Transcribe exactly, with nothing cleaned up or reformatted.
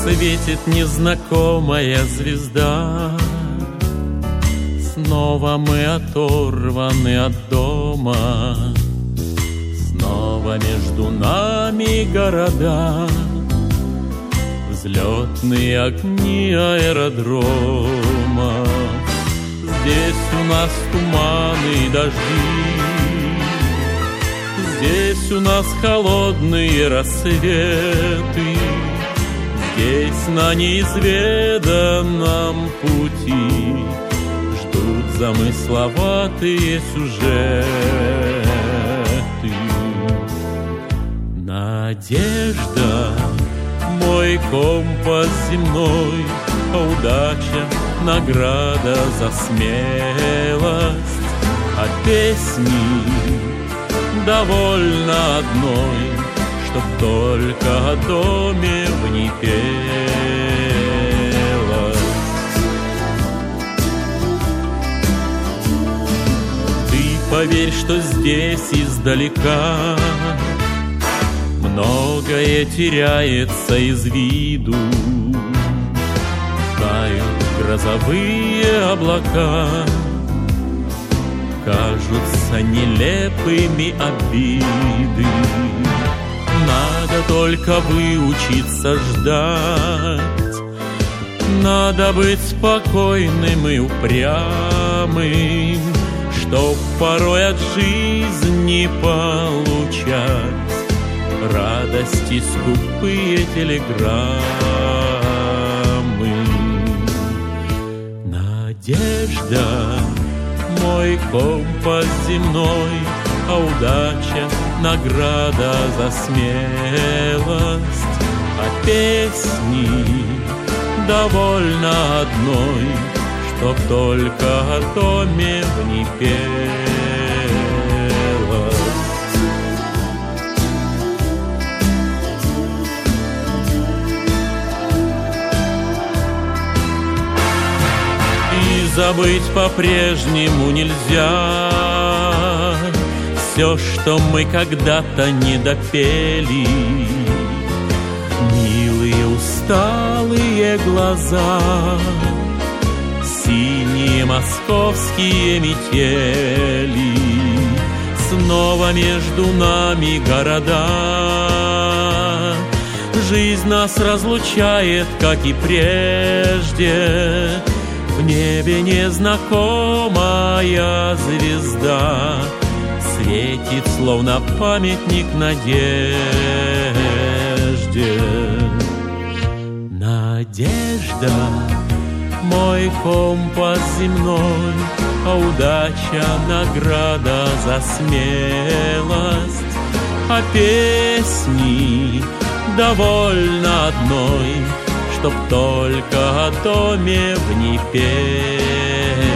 светит незнакомая звезда. Снова мы оторваны от дома, снова между нами города, взлетные огни аэродрома. Здесь у нас туманы и дожди, здесь у нас холодные рассветы, здесь на неизведанном пути ждут замысловатые сюжеты. Надежда — мой компас земной, а удача — награда за смелость, а песни довольно одной, чтоб только о доме в ней пелось. Ты поверь, что здесь издалека многое теряется из виду. Тают грозовые облака, кажутся нелепыми обиды. Надо только выучиться ждать, надо быть спокойным и упрямым, чтоб порой от жизни получать радости скупые телеграммы. Надежда — мой компас земной, а удача — награда за смелость, а песни довольно одной, чтоб только о доме в ней пелось. Забыть по-прежнему нельзя все, что мы когда-то не допели. Милые усталые глаза, синие московские метели, снова между нами города. Жизнь нас разлучает, как и прежде. В небе незнакомая звезда светит, словно памятник надежде. Надежда — мой компас земной, а удача — награда за смелость, а песни довольно одной, чтоб только о доме в ней петь.